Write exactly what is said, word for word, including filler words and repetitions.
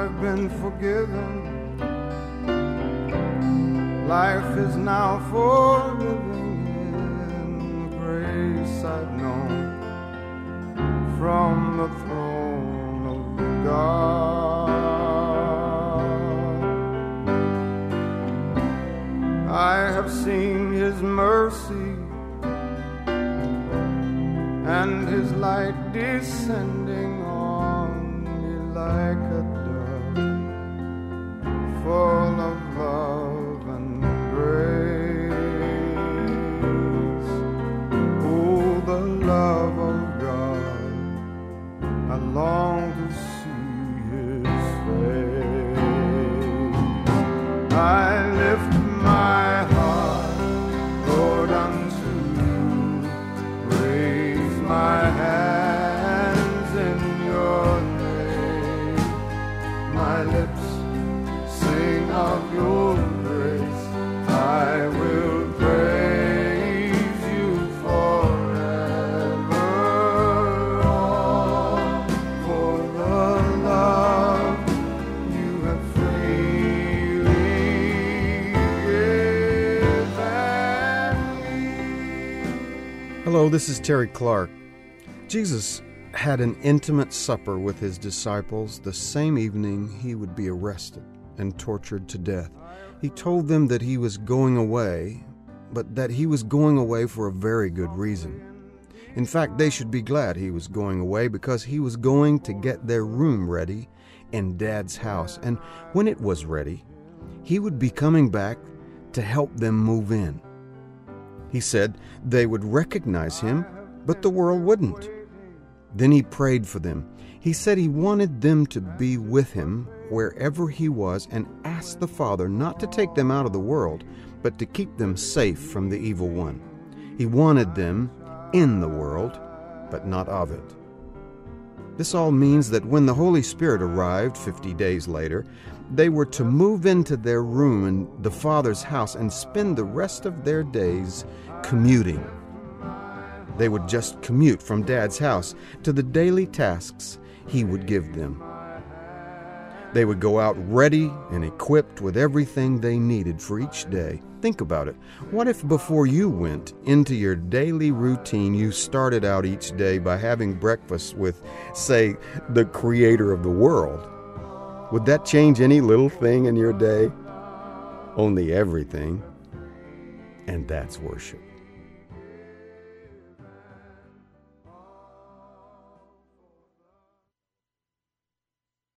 I've been forgiven. Life is now for living in the grace I've known from the throne of God. I have seen His mercy and His light descending on me like a dove, full of love and grace. Oh, the love of God, I long to see His face. I lift my heart, Lord, unto You, raise my hands in Your name. My lips sing of Your grace. I will praise You forever. All for the love You have freely given me. Hello, this is Terry Clark. Jesus had an intimate supper with His disciples the same evening He would be arrested and tortured to death. He told them that He was going away, but that He was going away for a very good reason. In fact, they should be glad He was going away because He was going to get their room ready in Dad's house. And when it was ready, He would be coming back to help them move in. He said they would recognize Him, but the world wouldn't. Then He prayed for them. He said He wanted them to be with Him wherever He was and asked the Father not to take them out of the world, but to keep them safe from the evil one. He wanted them in the world, but not of it. This all means that when the Holy Spirit arrived fifty days later, they were to move into their room in the Father's house and spend the rest of their days commuting. They would just commute from Dad's house to the daily tasks He would give them. They would go out ready and equipped with everything they needed for each day. Think about it. What if before you went into your daily routine, you started out each day by having breakfast with, say, the Creator of the world? Would that change any little thing in your day? Only everything. And that's worship.